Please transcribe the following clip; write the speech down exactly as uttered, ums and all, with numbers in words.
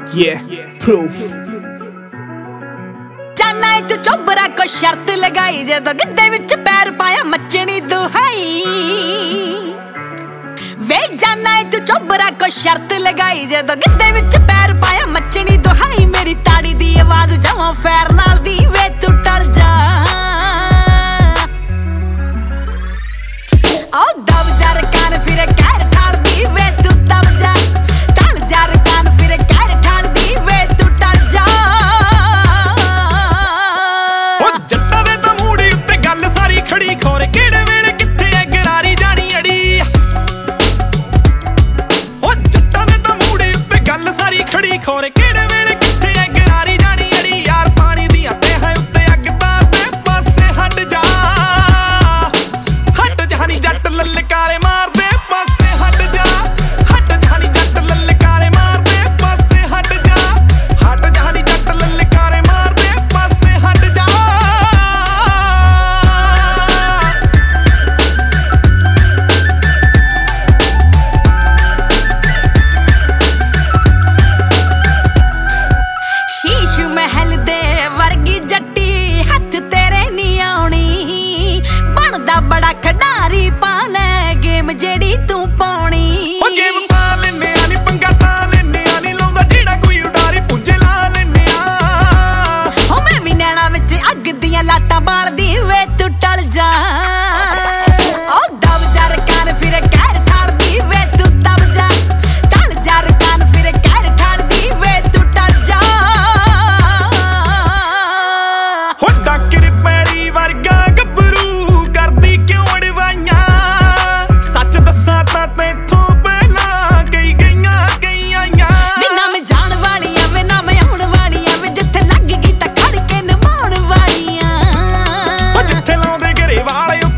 Yeah, proof. जाना तू चोबरा को शर्त लगाई जदों गिद्धे विच पैर पाया मचनी दुहाई वे जाना तू चोबरा को शर्त लगाई जदों गिद्धे विच पैर पाया मचनी दुहाई मेरी ताड़ी दी आवाज जवां फैर नाल दी वे तू टल जा ओ दब जा कान फिर कैर ठाल दी वे तू दब जा टल जा कान फिर कैर ठाल दी वे तू टल जा ओ जट्टां दे तां मूड़ी उत्ते गल सारी खड़ी खोरे किहड़े वेले कित्थे ऐ गरारी जानी अड़ी ओ जट्टां दे तां मूड़ी उत्ते गल सारी खड़ी खोरे किहड़े वेले कित्थे ऐ गरारी जानी अड़ी यार पानी दियां तेहां उत्ते अग तार दे पासे हट जा हट जानी जट ललकारे मार दे पासे हट जा हट जानी जट ललकारे मार दे पासे हट जा हट जानी जट ललकारे मार दे पासे हट जा शीश महल दे वर्गी जट्टी हथ तेरे नी आउणी बनदा बड़ा खिडारी पा ले गेम जेड़ी तू पाउणी ओ गेम पा लेने आ नी पंगा ता लेने आ नी लाउंदा जेड़ा कोई उडारी पुंजे ला लेने आ ओ मैं भी नैना विच अग दियां लाटां बालदी वे तू टल जा ओ दब जा कान फिर कैर ठाल दी वे तू दब जा टल जा कान फिर कैर ठाल दी वे तू टल जा हो डाकिर पैड़ी वर्गा गबरू करदी क्यों अड़वाइयां सच दस्सां तां तैथों पहलां गई गईयां गईयां वे ना मैं जान वाली आ वे ना मैं आउण वाली आ वे जिथे लग गई तां खड़ के नमाउण वाली आ ओ जिथे लाउंदे घरे वाले